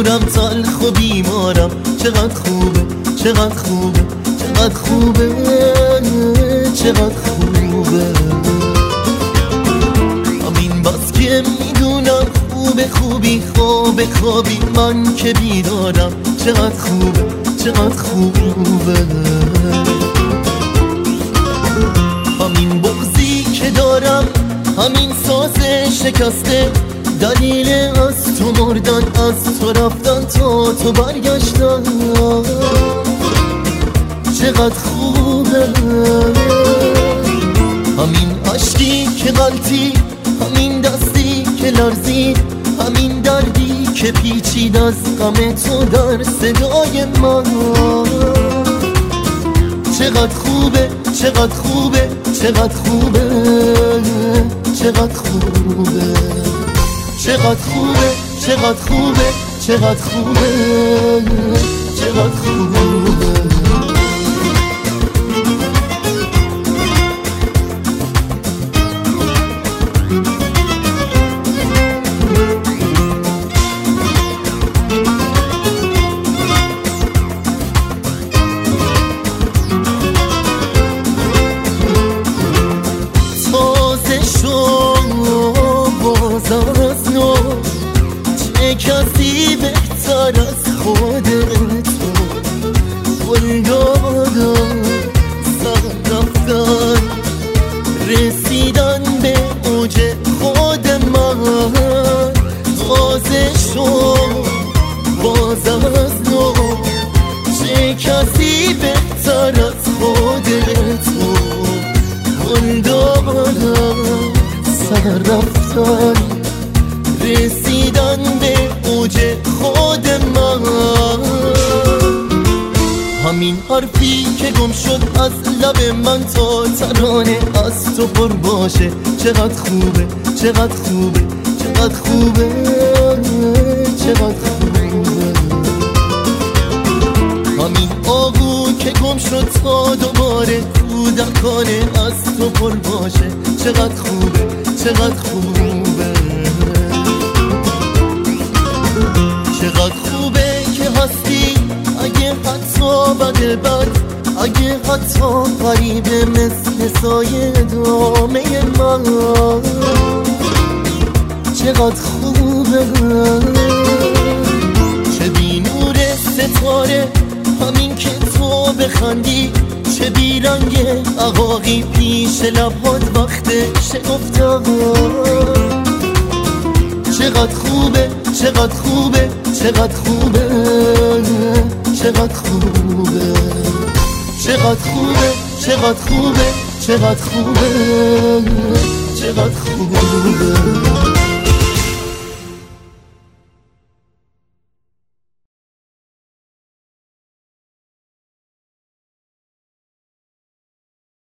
دلم تلخ و بیمارم، چقدر خوبه چقدر خوبه چقدر خوبه چقدر خوبه. همین بس که میدونم خوبه خوبی خوابه خوابی من که بیدارم، چقدر خوبه چقدر خوبه. همین بغضی که دارم، همین ساز شکسته، دلیل از تو مردن، از تو رفتن تا تو برگشتن، چقدر خوبه. همین عشقی که غلطی، همین دستی که لرزی، همین دردی که پیچید از غم تو در صدای من، چقدر خوبه چقدر خوبه چقدر خوبه چقدر خوبه چقدر خوبه چقدر خوبه چقدر خوبه چقدر خوبه. از نو چه کسی بهتر از خودت تو، یادم سر رفتن رسیدن به اوج خود من، تازه شد باز از نو چه کسی بهتر از خودت تو، یادم سر رفتن رسیدن به اوج خود من. همین حرفی که گم شد از لب من تا ترانه از تو پر باشه، چقدر خوبه چقدر خوبه چقدر خوبه چقدر خوبه. همین آهو که گم شد تا دوباره کودکانه از تو پر باشه، چقدر خوبه چقدر خوبه. چقدر خوبه که هستی، اگه حتی بد اگه حتی غریبه مثل سایه دامه من، چقدر خوبه. چه بی نور ستاره همین که تو بخندی، چه بی رنگ عقاقی پیش لبات وقت شکفتن، چقدر خوبه چقدر خوبه چقدر خوبه چقدر خوبه چقدر خوبه چقدر خوبه چقدر خوبه چقدر خوبه.